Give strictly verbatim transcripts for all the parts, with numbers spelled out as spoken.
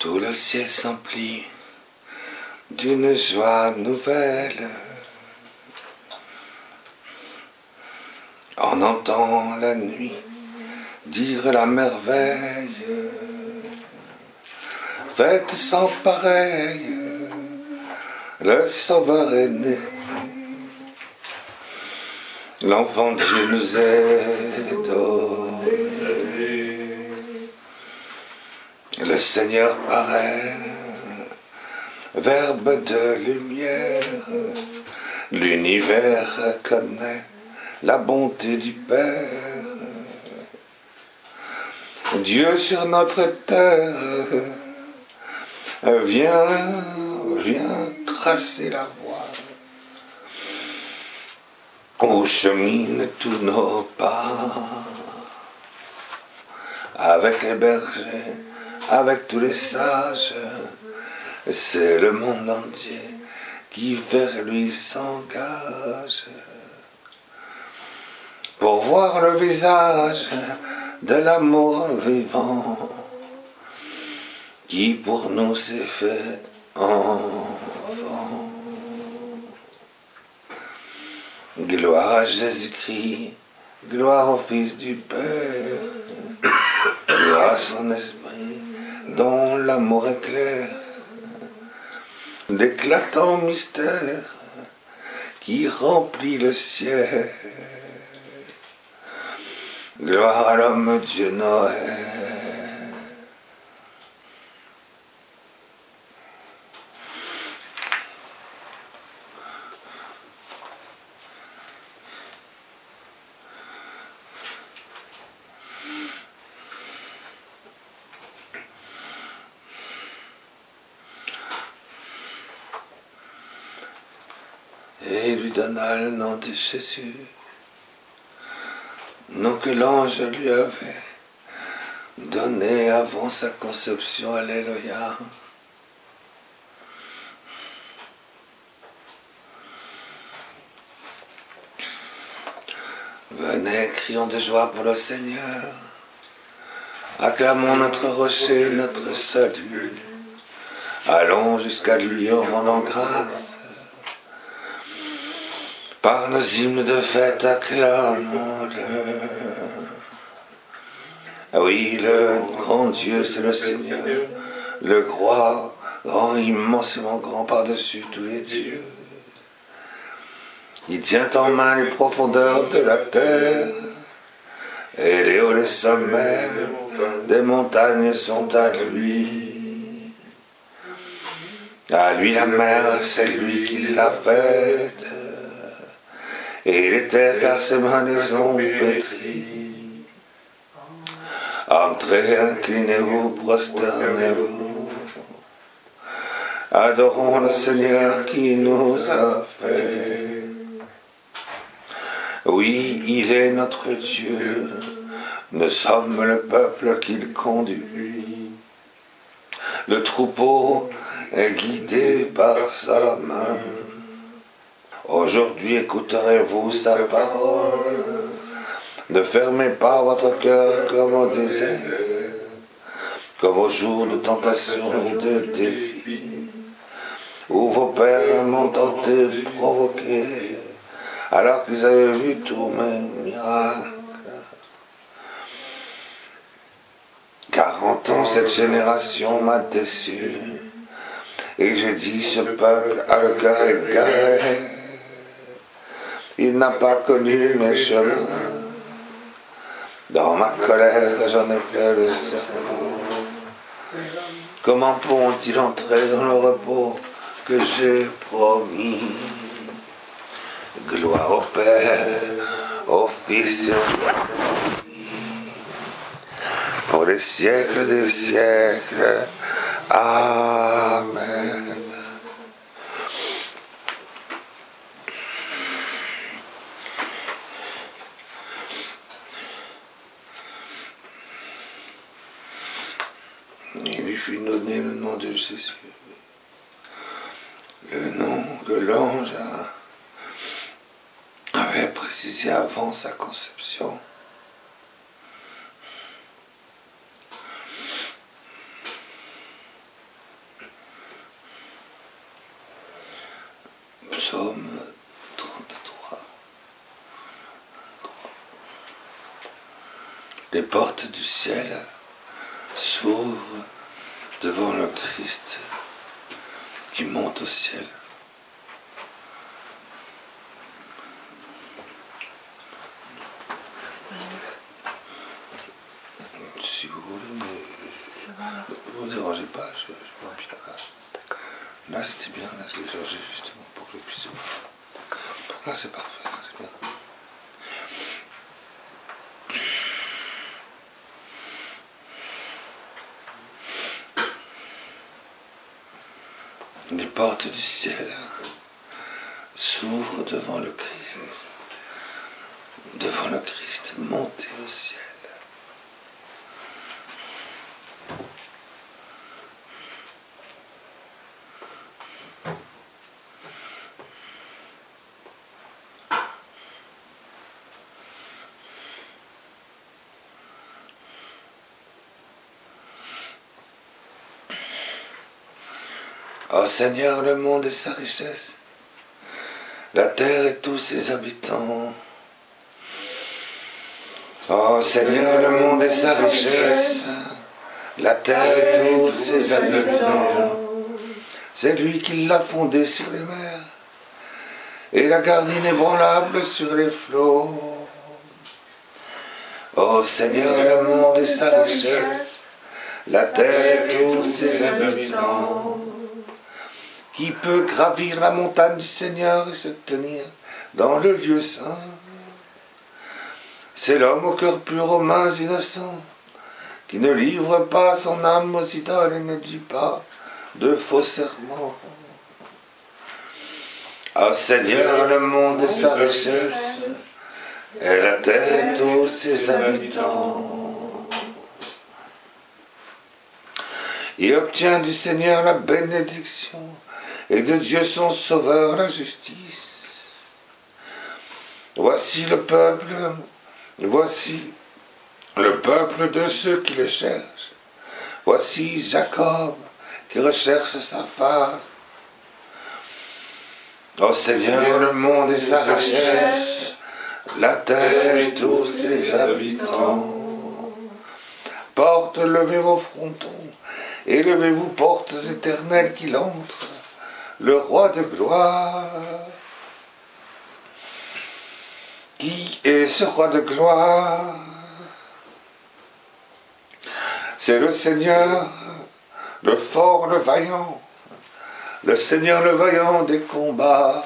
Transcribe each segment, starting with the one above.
Tout le ciel s'emplit d'une joie nouvelle. On entend la nuit dire la merveille. Fête sans pareil, le Sauveur est né. L'enfant Dieu nous est donné. Le Seigneur paraît, Verbe de lumière. L'univers connaît la bonté du Père. Dieu sur notre terre vient, vient tracer la voie où cheminent tous nos pas. Avec les bergers, avec tous les sages, c'est le monde entier qui vers lui s'engage. Pour voir le visage de l'amour vivant qui pour nous s'est fait enfant. Gloire à Jésus-Christ, gloire au Fils du Père, gloire à son Esprit dont l'amour éclaire d'éclatants mystères qui remplit le ciel. Gloire à l'homme Dieu Noël. Et il lui donna le nom de Jésus, nom que l'ange lui avait donné avant sa conception. Alléluia. Venez, crions de joie pour le Seigneur. Acclamons notre rocher, notre salut. Allons jusqu'à lui en rendant grâce. Par nos hymnes de fête, acclamons-le. Oui, le grand Dieu, c'est le Seigneur, le grand, grand, immensément grand par-dessus tous les dieux. Il tient en main les profondeurs de la terre, et les hauts, les sommets des montagnes sont à lui. À lui la mer, c'est lui qui l'a faite, et les terres, car ses mains les ont pétries. Entrez, inclinez-vous, prosternez-vous. Adorons le Seigneur qui nous a fait. Oui, il est notre Dieu. Nous sommes le peuple qu'il conduit. Le troupeau est guidé par sa main. Aujourd'hui écouterez-vous sa parole. Ne fermez pas votre cœur comme au désert, comme au jour de tentation et de défi, où vos pères m'ont tenté, provoqué, alors qu'ils avaient vu tous mes miracles. Quarante ans cette génération m'a déçu, et j'ai dit ce peuple a le cœur égaré, il n'a pas connu mes chemins. Dans ma colère, j'en ai fait le serment. Comment pourront-ils entrer dans le repos que j'ai promis? Gloire au Père, au Fils et au Saint-Esprit, pour les siècles des siècles. Amen. Il lui fut donné le nom de Jésus, le nom que l'ange avait précisé avant sa conception. Psaume trente-trois. Les portes du ciel s'ouvrent devant le Christ qui monte au ciel. Si vous voulez, mais vous ne dérangez pas, je n'ai pas envie là. D'accord. Là c'était bien, là je l'ai changé justement pour que je puisse voir. Là c'est parfait, là c'est bien. Les portes du ciel s'ouvrent devant le Christ, devant le Christ monté au ciel. Ô Seigneur, le monde et sa richesse, la terre et tous ses habitants. Ô Seigneur, le monde et sa richesse, la terre et tous ses habitants. C'est lui qui l'a fondé sur les mers et l'a gardé inébranlable sur les flots. Ô Seigneur, le monde et sa richesse, la terre et tous ses habitants. Qui peut gravir la montagne du Seigneur et se tenir dans le lieu saint? C'est l'homme au cœur pur, aux mains innocentes, qui ne livre pas son âme aux idoles et ne dit pas de faux serments. Ah Seigneur, le monde et sa richesse, et la terre et tous ses habitants. Il obtient du Seigneur la bénédiction, et de Dieu son sauveur la justice. Voici le peuple, voici le peuple de ceux qui le cherchent. Voici Jacob qui recherche sa face. Ô Seigneur, le monde et sa richesse, la terre et tous ses habitants. Portes, levez vos frontons, et levez-vous portes éternelles qu'il entre, le roi de gloire. Qui est ce roi de gloire? C'est le Seigneur, le fort, le vaillant, le Seigneur le vaillant des combats.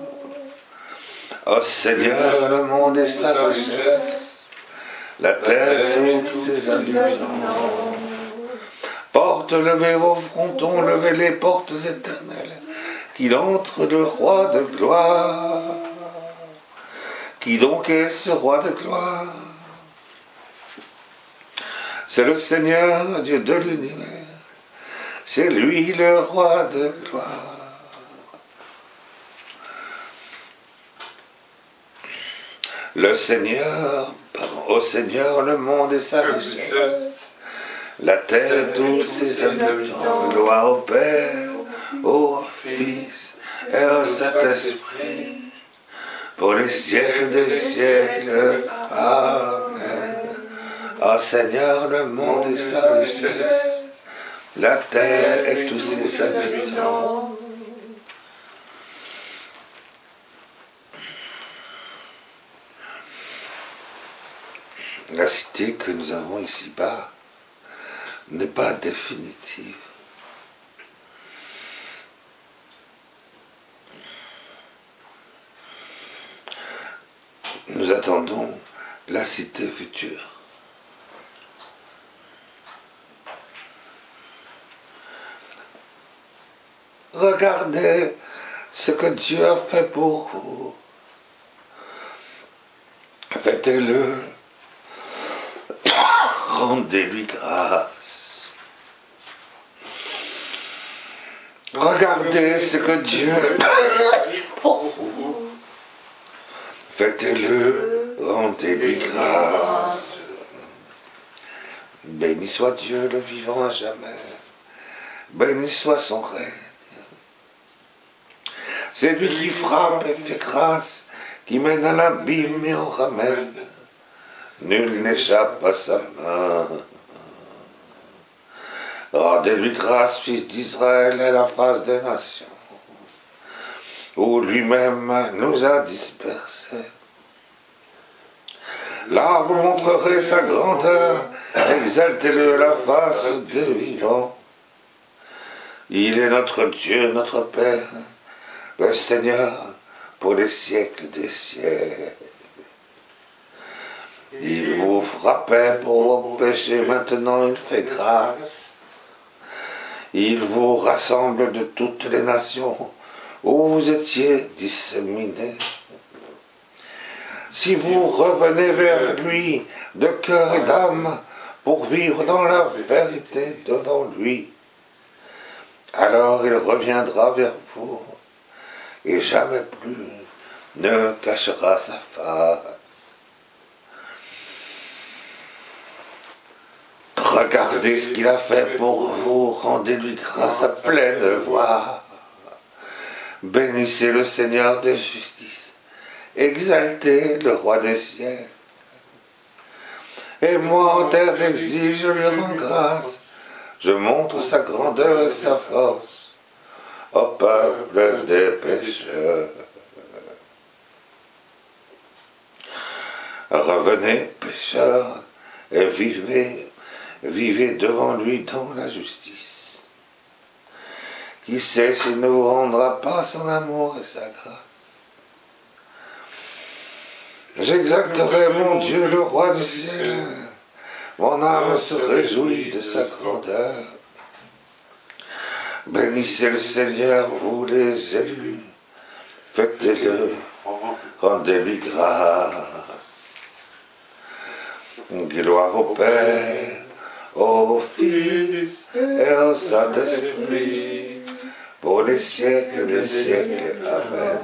Ô Seigneur, le monde et sa richesse, la terre et tous ses habitants. Portes, levez vos frontons, levez les portes éternelles, qu'il entre le roi de gloire. Qui donc est ce roi de gloire? C'est le Seigneur, Dieu de l'univers. C'est lui le roi de gloire. Le Seigneur, pardon, au Seigneur le monde et sa richesse, la terre et tous ses habitants. Gloire au Père, au Fils et au Saint-Esprit, pour les siècles des siècles. Amen. Ô Seigneur, le monde et sa richesse, la terre et tous ses habitants. La cité que nous avons ici-bas n'est pas définitive. Nous attendons la cité future. Regardez ce que Dieu a fait pour vous. Faites-le. Rendez-lui grâce. Regardez ce que Dieu a fait pour vous. Faites-le, rendez-lui grâce. Béni soit Dieu, le vivant à jamais. Béni soit son règne. C'est lui qui frappe et fait grâce, qui mène à l'abîme et en ramène. Nul n'échappe à sa main. Rendez-lui grâce, fils d'Israël, et la face des nations, où lui-même nous a dispersés. Là vous montrerez sa grandeur, exaltez-le à la face des vivants. Il est notre Dieu, notre Père, le Seigneur pour les siècles des siècles. Il vous frappait pour vos péchés, maintenant il fait grâce. Il vous rassemble de toutes les nations où vous étiez disséminés. Si vous revenez vers lui de cœur et d'âme pour vivre dans la vérité devant lui, alors il reviendra vers vous et jamais plus ne cachera sa face. Regardez ce qu'il a fait pour vous, rendez-lui grâce à pleine voix. Bénissez le Seigneur de justice, exaltez le roi des siècles. Et moi, en terre d'exil, je lui rends grâce, je montre sa grandeur et sa force au peuple des pécheurs. Revenez, pécheurs, et vivez, vivez devant lui dans la justice. Qui sait s'il ne vous rendra pas son amour et sa grâce. J'exalterai mon Dieu, le roi du ciel. Mon âme se réjouit de sa grandeur. Bénissez le Seigneur, vous les élus. Fêtez-le, rendez-lui grâce. Gloire au Père, au Fils et au Saint-Esprit, pour les siècles des siècles. Amen.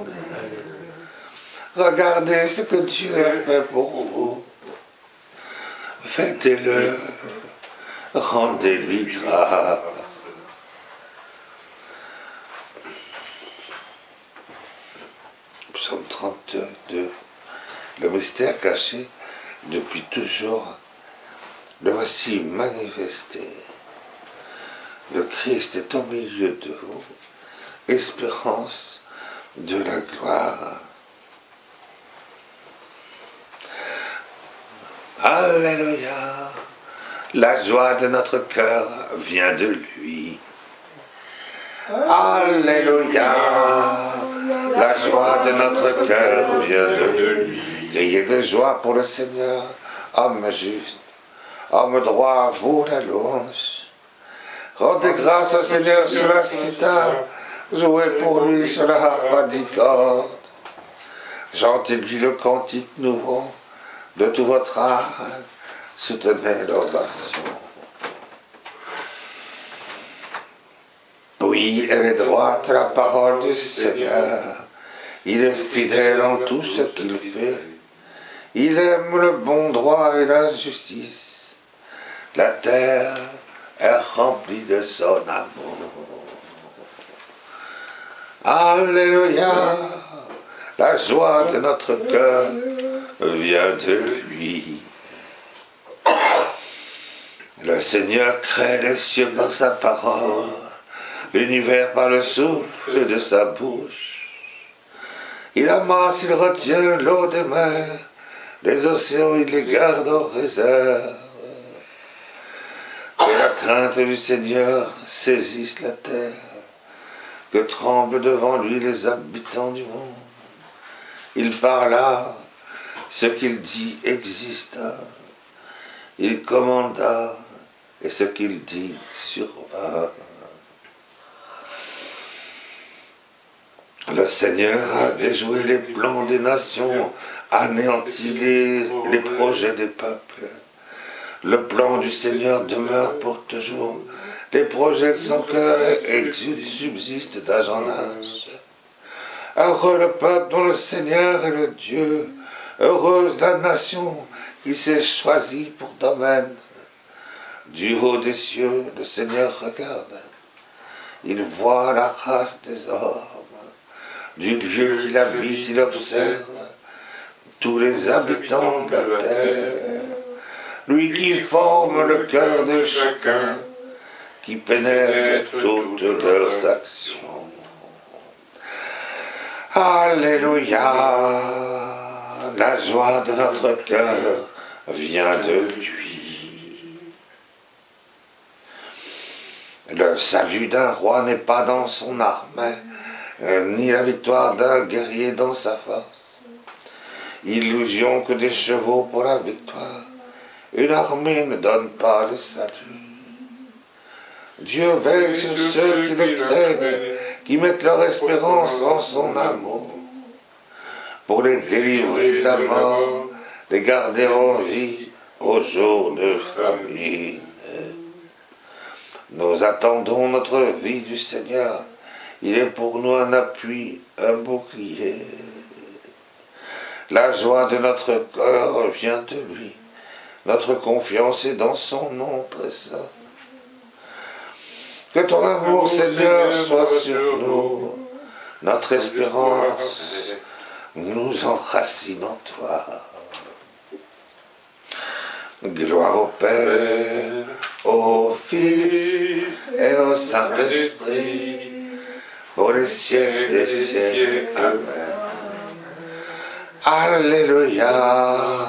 Regardez ce que Dieu a fait pour vous. Fêtez-le, rendez-lui grâce. Psaume trente-deux. Le mystère caché depuis toujours, le voici manifesté. Le Christ est au milieu de vous, espérance de la gloire. Alléluia, la joie de notre cœur vient de lui. Alléluia, la joie de notre cœur vient de lui. Criez de joie pour le Seigneur, homme juste, homme droit, vous la louange. Rendez grâce au Seigneur sur la cithare, jouez pour lui sur la harpe à dix cordes. Chantez-lui le cantique nouveau, de tout votre âme, soutenez l'ovation. Oui, elle est droite la parole du Seigneur. Il est fidèle en tout ce qu'il fait. Il aime le bon droit et la justice. La terre est remplie de son amour. Alléluia, la joie de notre cœur vient de lui. Le Seigneur crée les cieux par sa parole, l'univers par le souffle de sa bouche. Il amasse, il retient l'eau des mers, les océans il les garde en réserve. Que la crainte du Seigneur saisisse la terre, que tremblent devant lui les habitants du monde. Il parla, ce qu'il dit exista. Il commanda, et ce qu'il dit survint. Le Seigneur a déjoué les plans des nations, anéanti les, les projets des peuples. Le plan du Seigneur demeure pour toujours. Les projets de son cœur exultent, subsistent d'âge en âge. Heureux le peuple dont le Seigneur est le Dieu. Heureuse la nation qui s'est choisie pour domaine. Du haut des cieux, le Seigneur regarde. Il voit la race des hommes. Du lieu qu'il habite, il observe tous les habitants de la terre. Lui qui forme le cœur de chacun, qui pénètre toutes leurs actions. Alléluia, la joie de notre cœur vient de lui. Le salut d'un roi n'est pas dans son armée, ni la victoire d'un guerrier dans sa force. Illusion que des chevaux pour la victoire, une armée ne donne pas le salut. Dieu veille sur ceux qui le craignent, qui mettent leur espérance en son amour, pour les délivrer de la mort, les garder en vie au jour de famine. Nous attendons notre vie du Seigneur, il est pour nous un appui, un bouclier. La joie de notre cœur vient de lui, notre confiance est dans son nom très saint. Que ton amour, Seigneur, soit sur nous, notre espérance nous enracine en toi. Gloire au Père, au Fils et au Saint-Esprit, pour les siècles des siècles. Amen. Alléluia.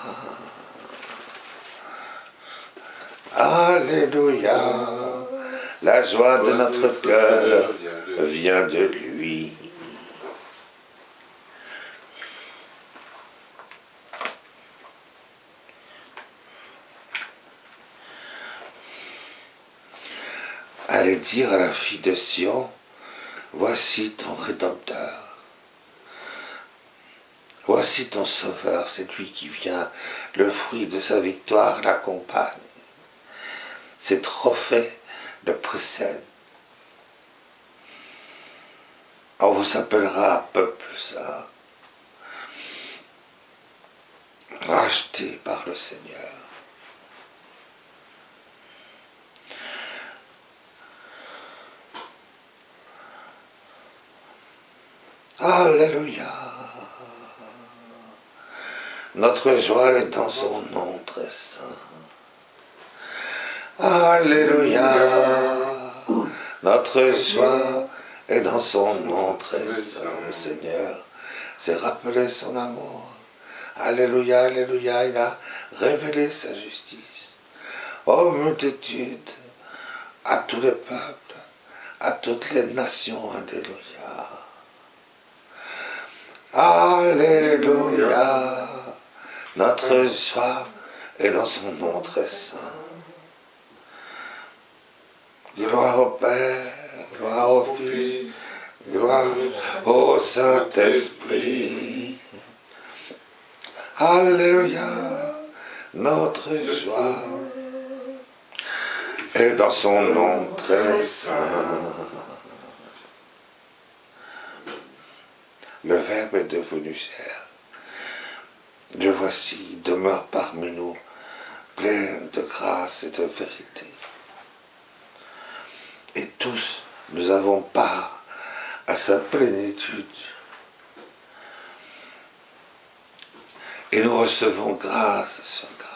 Alléluia. La joie de notre cœur vient de lui. Allez dire à la fille de Sion, voici ton Rédempteur. Voici ton Sauveur, c'est lui qui vient, le fruit de sa victoire l'accompagne. Ses trophées le précèdent. On vous appellera peuple saint, racheté par le Seigneur. Alléluia. Notre joie est dans son nom très saint. Alléluia. Notre joie est dans son nom très saint. Le Seigneur s'est rappelé son amour. Alléluia, alléluia, il a révélé sa justice. Ô multitude, à tous les peuples, à toutes les nations, alléluia. Alléluia, notre joie est dans son nom très saint. Gloire au Père, gloire au Fils, gloire au Saint-Esprit. Alléluia, notre joie est dans son nom très saint. Le Verbe est devenu chair. Le voici, demeure parmi nous, plein de grâce et de vérité. Et tous, nous avons part à sa plénitude. Et nous recevons grâce sur grâce.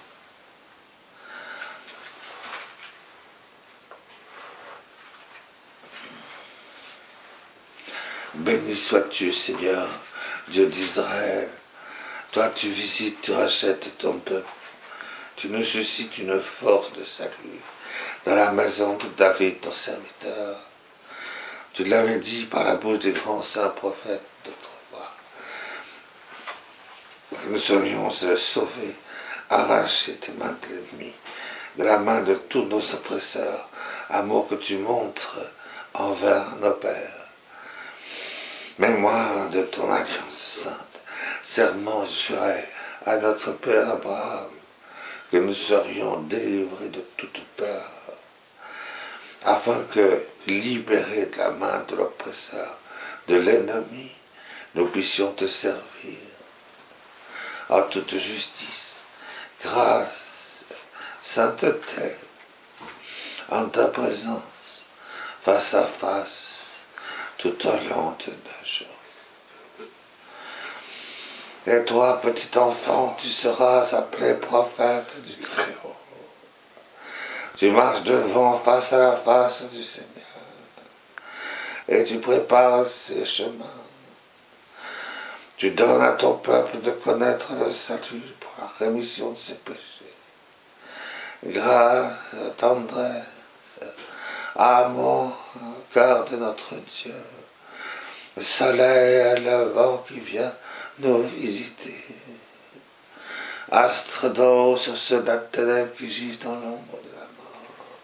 Béni sois-tu, Seigneur, Dieu d'Israël. Toi, tu visites, tu rachètes ton peuple. Tu nous suscites une force de salut dans la maison de David, ton serviteur. Tu l'avais dit par la bouche des grands saints prophètes d'autrefois. Nous serions sauvés, arrachés des mains de l'ennemi, de la main de tous nos oppresseurs, amour que tu montres envers nos pères. Mémoire de ton alliance sainte, serment juré à notre Père Abraham, que nous serions délivrés de toute peur, afin que, libérés de la main de l'oppresseur, de l'ennemi, nous puissions te servir en toute justice, grâce, sainteté, en ta présence, face à face, tout au long de nos jours. Et toi, petit enfant, tu seras appelé prophète du Très-Haut. Tu marches devant, face à la face du Seigneur, et tu prépares ses chemins. Tu donnes à ton peuple de connaître le salut pour la rémission de ses péchés. Grâce, tendresse, amour, cœur de notre Dieu, le soleil et le vent qui vient nous visiter. Astre d'eau sur ceux de la ténèbre qui gisent dans l'ombre de la mort.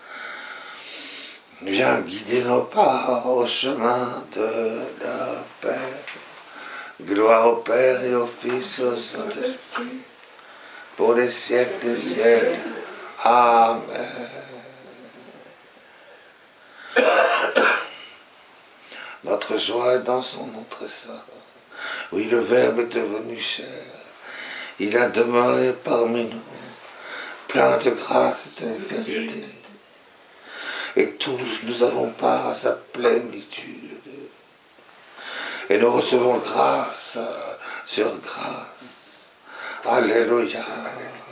Viens guider nos pas au chemin de la paix. Gloire au Père et au Fils et au Saint-Esprit, pour des siècles des siècles. Amen. Notre joie est dans son nom très saint. Oui, le Verbe est devenu chair. Il a demeuré parmi nous, plein de grâce et de vérité. Et tous nous avons part à sa plénitude. Et nous recevons grâce sur grâce. Alléluia.